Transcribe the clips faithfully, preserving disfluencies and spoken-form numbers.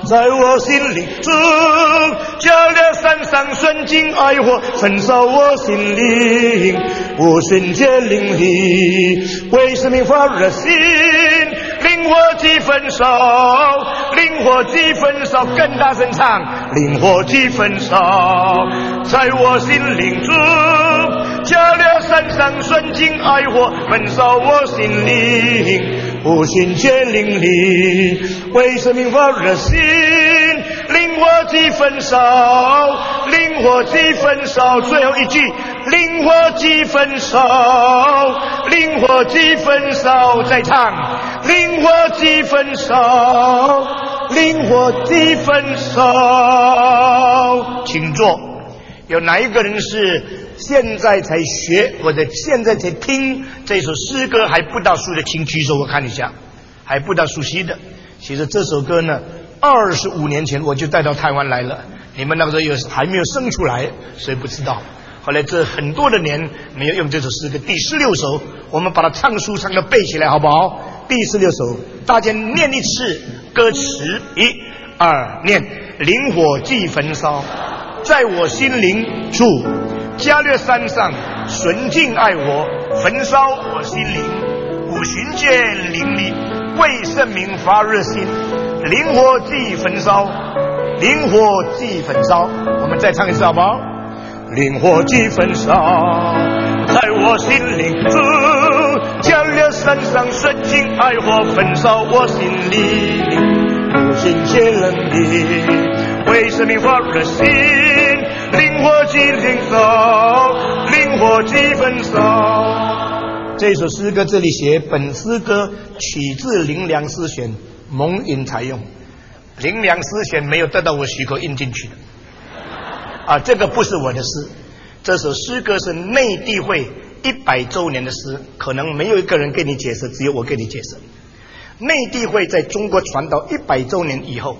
在我心里住。叫了山上顺境爱火，焚烧我心灵，无寻皆淋漓，为生命发热心，灵火即焚烧，灵火即焚烧，更大声唱，灵火即焚烧，在我心灵住。叫了山上顺境爱火，焚烧我心灵，无寻皆淋漓，为生命发热心，灵火即焚烧，灵火即焚烧，最后一句，灵火即焚烧，灵火即焚烧，再唱，灵火即焚烧，灵火即焚烧。请坐。有哪一个人是现在才学或者现在才听这首诗歌还不大熟的，请举手我看一下。还不大熟悉的，其实这首歌呢二十五年前我就带到台湾来了，你们那个时候有还没有生出来，所以不知道。后来这很多的年没有用这首诗歌。第十六首我们把它唱书唱的背起来好不好？第十六首大家念一次歌词，一二念，灵火即焚烧，在我心灵住，加略山上纯净爱我，焚烧我心灵，五旬皆淋漓，为圣名发热心，灵火即焚烧，灵火即焚烧。我们再唱一次好不好？灵火即焚烧，在我心灵住，加略山上纯净爱火，焚烧我心灵，五旬皆淋漓，为圣名发热心，灵火即焚烧，灵火即焚烧。这首诗歌这里写，本诗歌取自灵粮诗选，蒙引采用。灵粮诗选没有得到我许可印进去的啊，这个不是我的诗。这首诗歌是内地会一百周年的诗，可能没有一个人给你解释，只有我给你解释。内地会在中国传道一百周年以后，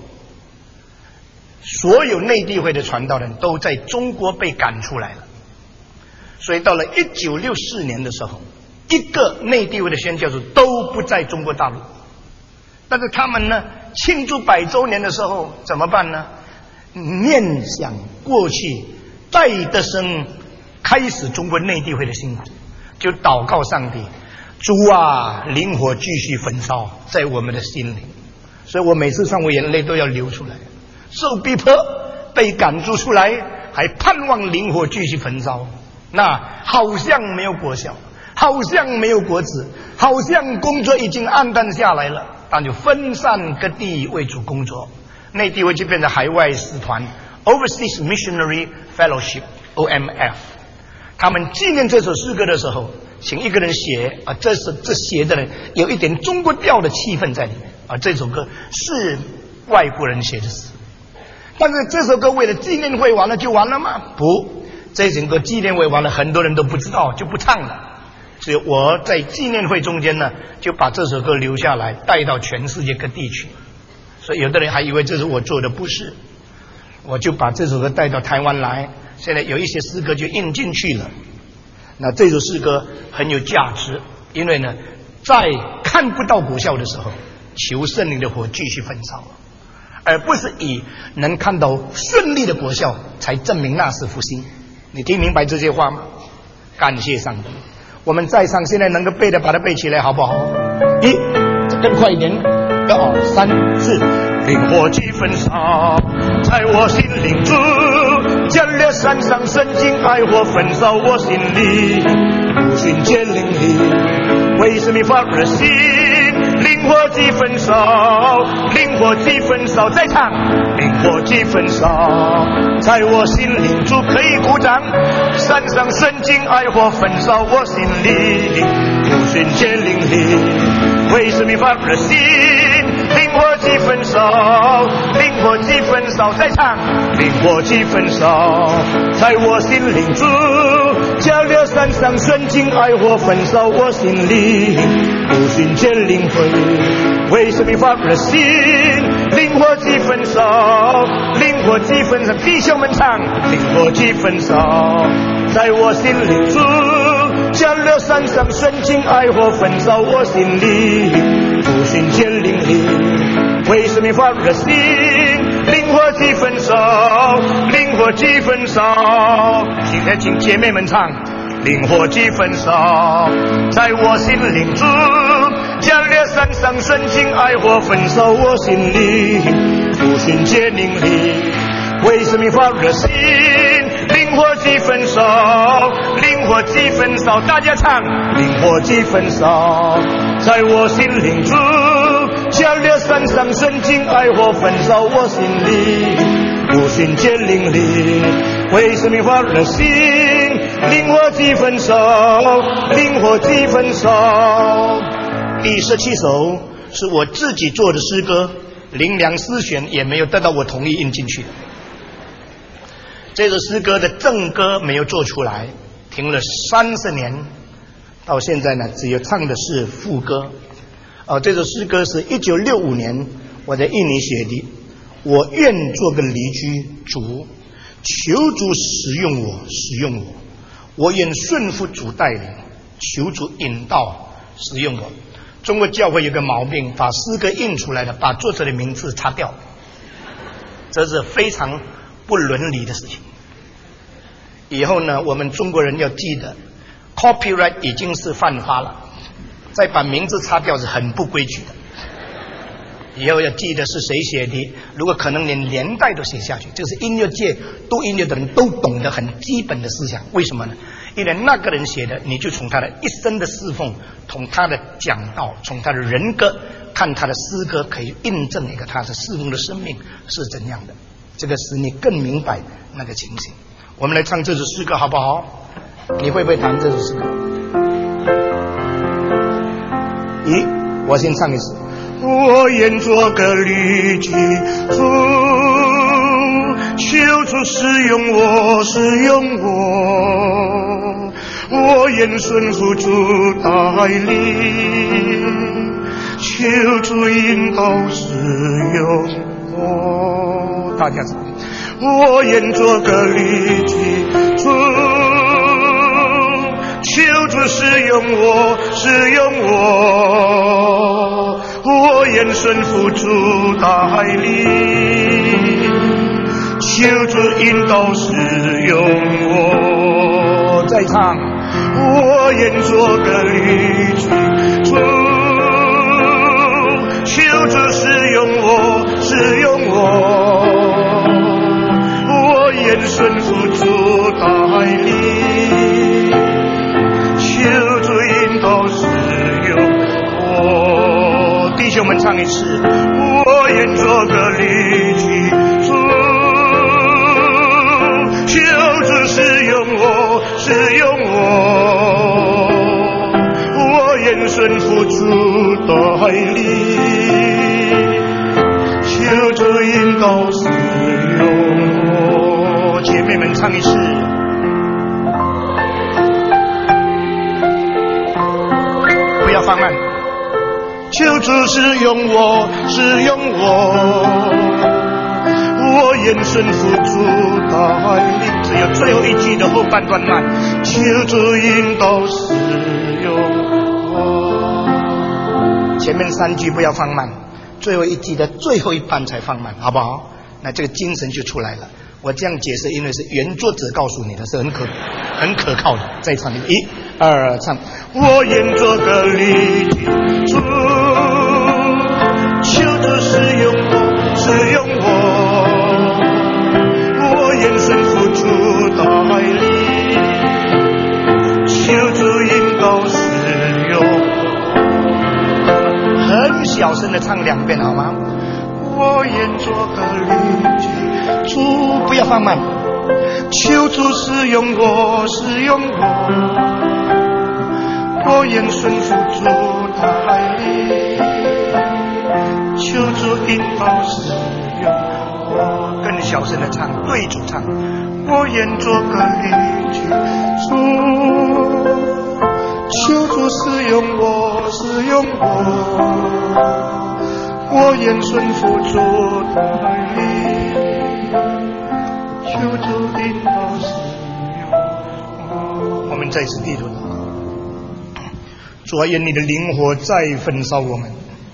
所有内地会的传道人都在中国被赶出来了，所以到了一九六四年的时候，一个内地会的宣教士都不在中国大陆。但是他们呢，庆祝百周年的时候怎么办呢？念想过去，戴德生开始中国内地会的辛苦，就祷告上帝，主啊，灵火继续焚烧在我们的心灵。所以我每次唱我眼泪都要流出来，受逼迫，被赶逐出来，还盼望灵火继续焚烧。那好像没有果效，好像没有果子，好像工作已经黯淡下来了，但就分散各地为主工作。内地会就变成海外使团 Overseas Missionary Fellowship O M F。 他们纪念这首诗歌的时候，请一个人写啊，这是这写的人有一点中国调的气氛在里面啊。这首歌是外国人写的诗，但是这首歌为了纪念会完了就完了吗？不，这整个纪念会完了，很多人都不知道，就不唱了。所以我在纪念会中间呢，就把这首歌留下来，带到全世界各地去。所以有的人还以为这是我做的，不是，我就把这首歌带到台湾来。现在有一些诗歌就印进去了。那这首诗歌很有价值，因为呢，在看不到果效的时候，求圣灵的火继续焚烧，而不是以能看到顺利的果效才证明那是福星。你听明白这些话吗？感谢上帝。我们在上现在能够背的把它背起来好不好？一，更快一点，二三四，灵火即焚烧，在我心灵住，加略山上圣经爱火，焚烧我心里，五旬皆淋漓，为生命发热心，灵火即焚烧，灵火即焚烧，再唱，灵火即焚烧，在我心灵住，可以鼓掌。山上圣经爱火，焚烧我心里，五旬皆淋漓，为生命发热心，灵火即焚烧，灵火即焚烧，再唱，灵火即焚烧，在我心灵住，加略山上圣经爱火，焚烧我心里，五旬皆淋漓，为生命发热心，灵火即焚烧，灵火即焚烧，弟兄们唱，灵火即焚烧，在我心灵住，加略山上圣经爱火，焚烧我心里， 不寻见灵力，为生命发热心，灵火几分烧，灵火几分烧。现在请姐妹们唱，灵火几分烧，在我心灵中，强烈闪闪纯净爱火焚烧我心里，不寻见灵力，为生命发热心，灵火几分烧，灵火几分烧。大家唱，灵火几分烧，在我心灵中，强烈闪闪纯净爱火焚烧我心里，不寻见灵力，为生命发热心，灵火几分烧，灵火几分烧。第十七首是我自己做的诗歌，灵粮诗选也没有得到我同意印进去。这首诗歌的正歌没有做出来，停了三十年，到现在呢，只有唱的是副歌。哦，这首诗歌是一九六五年我在印尼写的。我愿做个离居主，求主使用我，使用我。我愿顺服主带领，求主引导使用我。中国教会有个毛病，把诗歌印出来的，把作者的名字擦掉，这是非常不伦理的事情。以后呢，我们中国人要记得 copyright 已经是犯法了，再把名字擦掉是很不规矩的。以后要记得是谁写的，如果可能连年代都写下去，这是音乐界读音乐的人都懂得很基本的思想。为什么呢？因为那个人写的，你就从他的一生的侍奉，从他的讲道，从他的人格看他的诗歌，可以印证一个他的侍奉的生命是怎样的，这个使你更明白那个情形。我们来唱这首诗歌好不好？你会不会弹这首诗歌？咦，我先唱一次。我愿做个离居主，求主使用我，使用我。我愿顺服主带领，求主引导使用我。大家唱。我愿做个离居主，求主使用我，使用我。我愿顺服主带领，求主引导使用我。再唱，我愿做个离居主，求主使用我，使用我。我愿顺服主带领，求主引导使用我。弟兄们唱一次，我愿做个离居主，求主使用我，使用我。我愿顺服主带领，求主引导使用我。姐妹们唱一次。不要放慢。求主使用我，使用我。我愿顺服主带领。只有最后一句的后半段慢。求主引导使用我。前面三句不要放慢，最后一句的最后一半才放慢，好不好？那这个精神就出来了。我这样解释，因为是原作者告诉你的，是很可很可靠的。再唱一，一二唱。我愿做个离居主，求主使用我，使用我。我愿顺服主带领，求主引导使用。很小声的唱两遍好吗？我愿做个离居主，不要放慢。求主使用我，使用我。我愿顺服主带领，求主引导使用我。更小声的唱，对主唱。我愿做个离居主，求主使用我，使用我。我愿顺服主带领，求主引导使用我。我们再次低头。主啊，愿你的灵火再焚烧我们，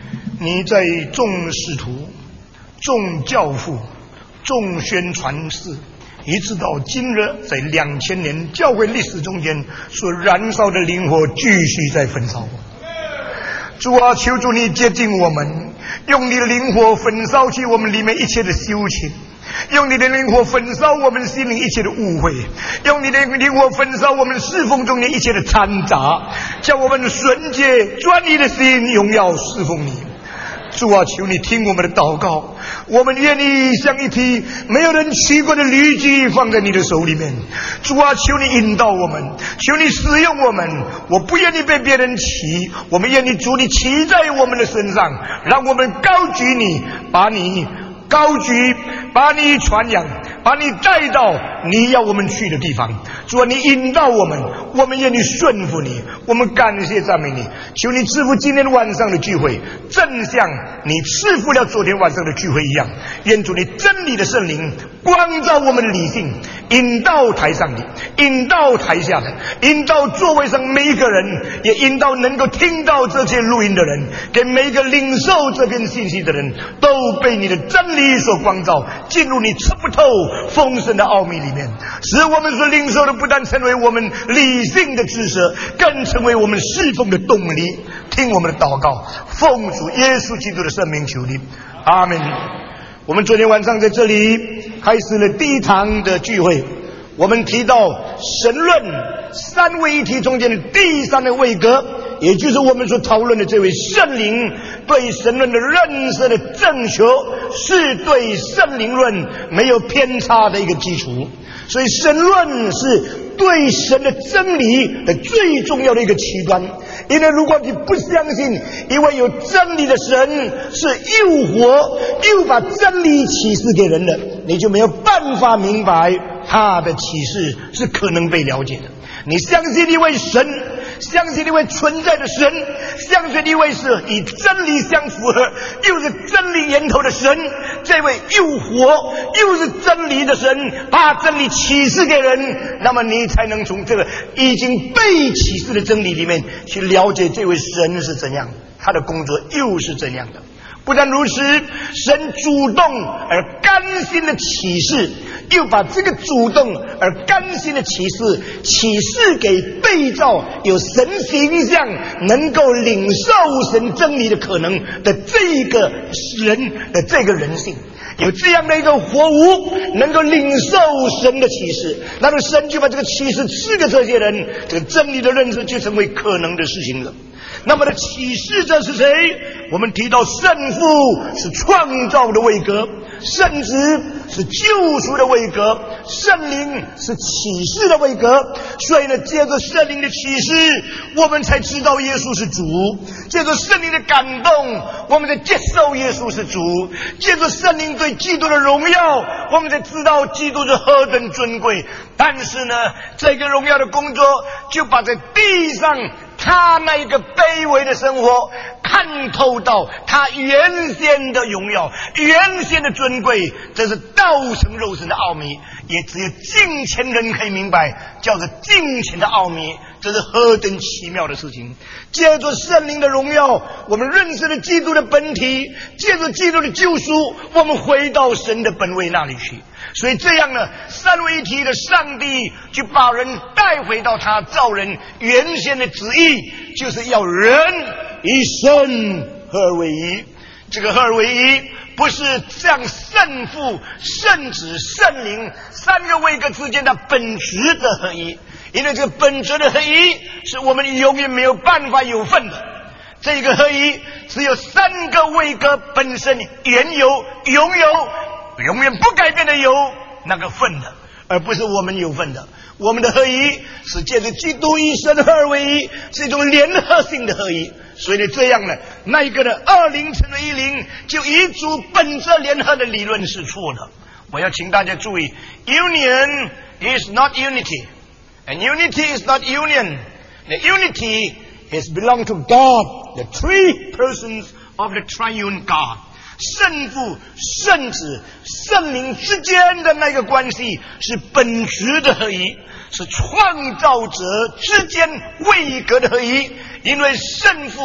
你在众使徒、众教父、众宣传士，一直到今日，在两千年教会历史中间所燃烧的灵火继续在焚烧。主啊，求主你接近我们，用你的灵火焚烧去我们里面一切的羞情，用你的灵火焚烧我们心灵一切的误会，用你的灵火焚烧我们侍奉中间一切的掺杂，叫我们纯洁专一的心荣耀侍奉你。主啊，求你听我们的祷告，我们愿意像一匹没有人骑过的驴驹放在你的手里面。主啊，求你引导我们，求你使用我们，我不愿意被别人骑，我们愿意主你骑在我们的身上，让我们高举你，把你高举，把你传扬，把你带到你要我们去的地方。主啊，你引导我们，我们愿意顺服你，我们感谢赞美你。求你赐福今天晚上的聚会，正像你赐福了昨天晚上的聚会一样。愿主你真理的圣灵光照我们的理性，引导台上的，引导台下的，引导座位上每一个人，也引导能够听到这些录音的人，给每一个领受这篇信息的人，都被你的真理所光照，进入你测不透丰盛的奥秘里面，使我们所领受的不但成为我们理性的知识，更成为我们侍奉的动力。听我们的祷告，奉主耶稣基督的圣名求你，阿们。我们昨天晚上在这里开始了第一堂的聚会，我们提到神论三位一体中间的第三个位格，也就是我们所讨论的这位圣灵对神论的认识的正确，是对圣灵论没有偏差的一个基础。所以神论是对神的真理的最重要的一个起端。因为如果你不相信一位有真理的神是诱惑又把真理启示给人的，你就没有办法明白他的启示是可能被了解的。你相信一位神，相信一位存在的神，相信一位是以真理相符合又是真理源头的神，这位又活又是真理的神把真理启示给人，那么你才能从这个已经被启示的真理里面去了解这位神是怎样，他的工作又是怎样的。不但如此，神主动而甘心的启示，又把这个主动而甘心的启示启示给被造有神形象能够领受神真理的可能的这个人的这个人性。有这样的一个活物能够领受神的启示，那么神就把这个启示赐给这些人，这个真理的认识就成为可能的事情了。那么的启示者是谁？我们提到圣父是创造的位格，圣子是救赎的位格，圣灵是启示的位格。所以呢，借着圣灵的启示，我们才知道耶稣是主；借着圣灵的感动，我们才接受耶稣是主；借着圣灵对基督的荣耀，我们才知道基督是何等尊贵。但是呢，这个荣耀的工作就把在地上他那一个卑微的生活看透到他原先的荣耀，原先的尊贵，这是道成肉身的奥秘，也只有敬虔人可以明白，叫做敬虔的奥秘，这是何等奇妙的事情。借着圣灵的荣耀，我们认识了基督的本体，借着基督的救赎，我们回到神的本位那里去。所以这样呢，三位一体的上帝就把人带回到他造人原先的旨意，就是要人以神合而为一。这个合而为一不是像圣父、圣子、圣灵三个位格之间的本质的合一，因为这个本质的合一是我们永远没有办法有份的。这个合一只有三个位格本身原有、拥有、永远不改变的有那个份的，而不是我们有份的。我们的合一是借着基督与神合而为一，是一种联合性的合一。所以呢，这样呢，那一个的二零乘以一零就一组本质联合的理论是错的。我要请大家注意 ，Union is not unity, and unity is not union. The unity is belong to God, the three persons of the triune God. 圣父、圣子、圣灵之间的那个关系是本质的合一，是创造者之间位格的合一。因为圣父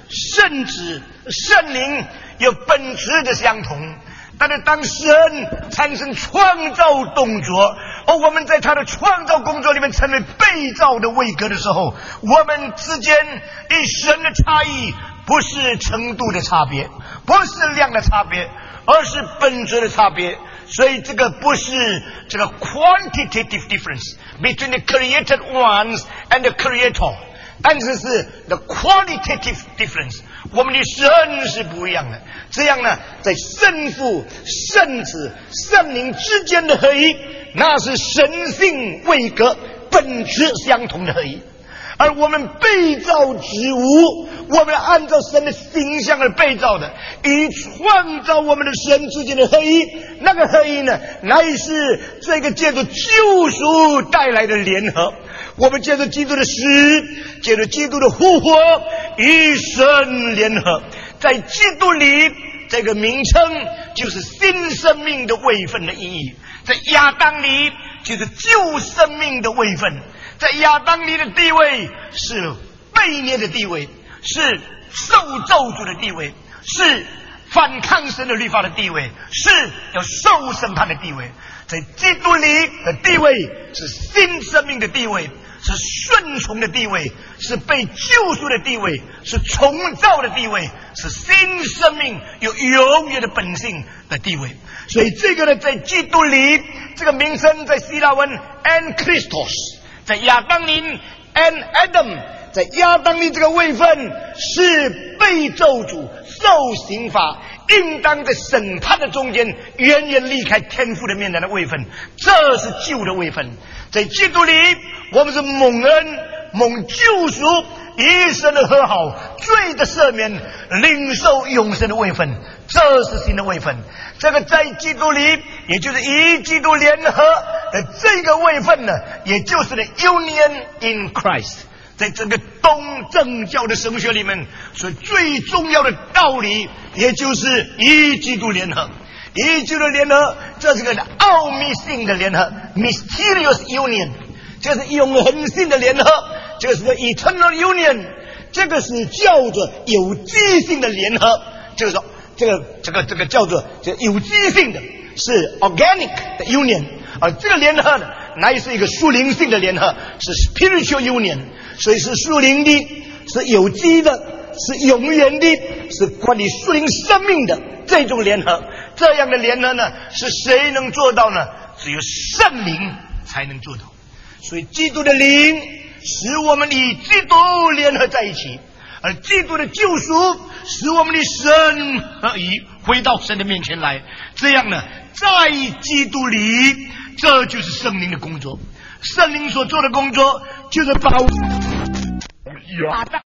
圣子、圣灵有本质的相同。但是当神产生创造动作，而我们在他的创造工作里面成为被造的位格的时候，我们之间与神的差异不是程度的差别，不是量的差别，而是本质的差别。所以这个不是这个 quantitative difference between the created ones and the creator， 但是是 the qualitative difference， 我们的神是不一样的。这样呢，在圣父、圣子、圣灵之间的合一，那是神性位格本质相同的合一。而我们被造之物，我们按照神的形象而被造的，与创造我们的神之间的合一，那个合一呢，乃是这个借着救赎带来的联合。我们借着基督的死，借着基督的复活，与神联合。在基督里，这个名称就是新生命的位分的意义。在亚当里，就是旧生命的位分。在亚当里的地位是悖逆的地位，是受咒诅的地位，是反抗神的律法的地位，是要受审判的地位。在基督里的地位是新生命的地位，是顺从的地位，是被救赎的地位，是重造的地位，是新生命有永远的本性的地位。所以这个呢，在基督里这个名称在希腊文 en Christos， 在亚当里 en Adam， 在亚当里这个位分是被咒诅受刑罚，应当在审判的中间远远离开天父的面前的位分，这是旧的位分。在基督里我们是蒙恩蒙救赎，与神的和好，罪的赦免，领受永生的位分，这是新的位分。这个在基督里，也就是与基督联合的这个位分呢，也就是呢 union in Christ。在整个东正教的神学里面，所以最重要的道理，也就是与基督联合。与基督联合，这是个奥秘性的联合 ，mysterious union， 这是永恒性的联合，这是个 eternal union， 这个是叫做有机性的联合，这个说这个这个这个叫做这个有机性的，是 organic 的 union， 而这个联合呢，乃是一个属灵性的联合，是 spiritual union， 所以是属灵的，是有机的，是永远的，是关于属灵生命的这种联合。这样的联合呢，是谁能做到呢？只有圣灵才能做到。所以基督的灵使我们与基督联合在一起，而基督的救赎使我们的神合一，回到神的面前来。这样呢，在基督里，这就是圣灵的工作。圣灵所做的工作就是把